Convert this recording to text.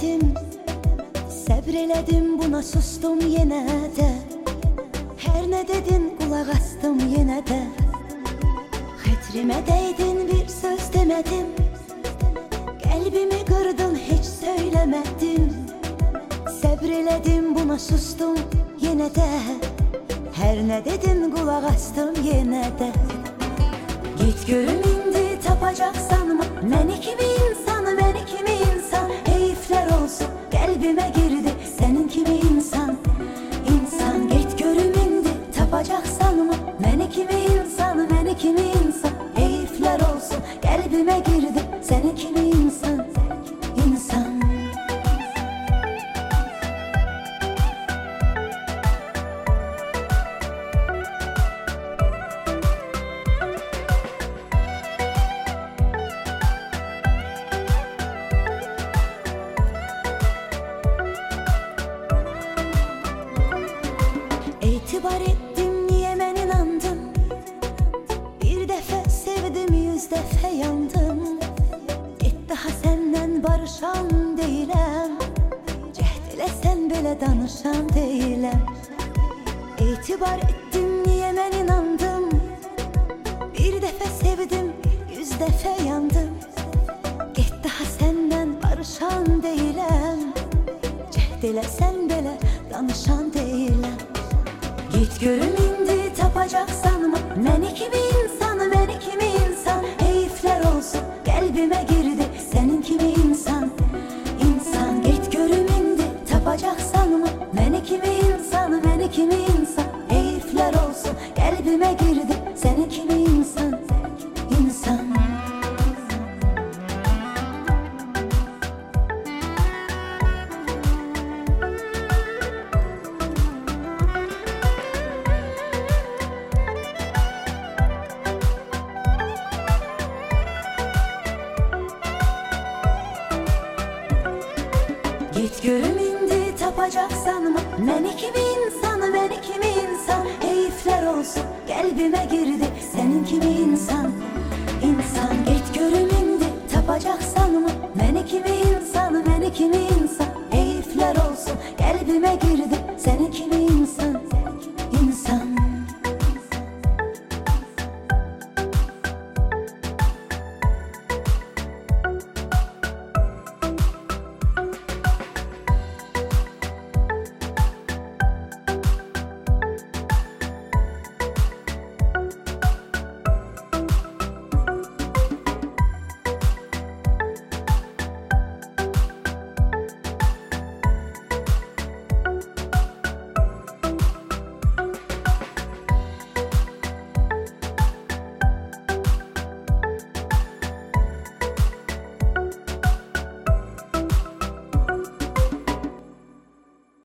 söylemedim, səbreledim, buna sustum yenə də. Hər nə dedin, qulaq astım yenə də. Xətrimə dəydin, bir söz demədim, qəlbimi qırdın, heç söyləmədim. Səbreledim, buna sustum yenə də. Hər nə dedin, qulaq astım yenə də. Git görüm indi tapacaqsan mı məni kimi insan, məni kimi insan. Heyflər olsun, qəlbimə girdi sənin kimi insan. İnsan, get görüm indi tapacaqsan mı məni kimi insan, məni kimi insan. Heyflər olsun, qəlbimə girdi sənin kimi insan, insan. İtibar etdim, niye mən inandım? Bir dəfə sevdim, 100 dəfə yandım. Get daha səndən barışan deyiləm, cəhd eləsən belə danışan deyiləm. İtibar etdim, niye mən inandım? Bir dəfə sevdim, 100 dəfə yandım. Get daha səndən barışan deyiləm, cəhd eləsən belə danışan deyiləm. Git görüm indi tapacaqsan mı məni kimi insan, məni kimi insan. Heyflər olsun, qəlbimə girdi sənin kimi insan. İnsan, get görüm indi tapacaqsan mı məni kimi insan, məni kimi insan. Heyflər olsun, qəlbimə girdi sənin kimi insan, insan. Git görüm indi tapacaqsan mı məni kimi insan, məni kimi insan. Heyflər olsun, qəlbimə girdi sənin kimi insan. İnsan, get görüm indi tapacaqsan mı məni kimi insan, məni kimi insan. Heyflər olsun, qəlbimə girdi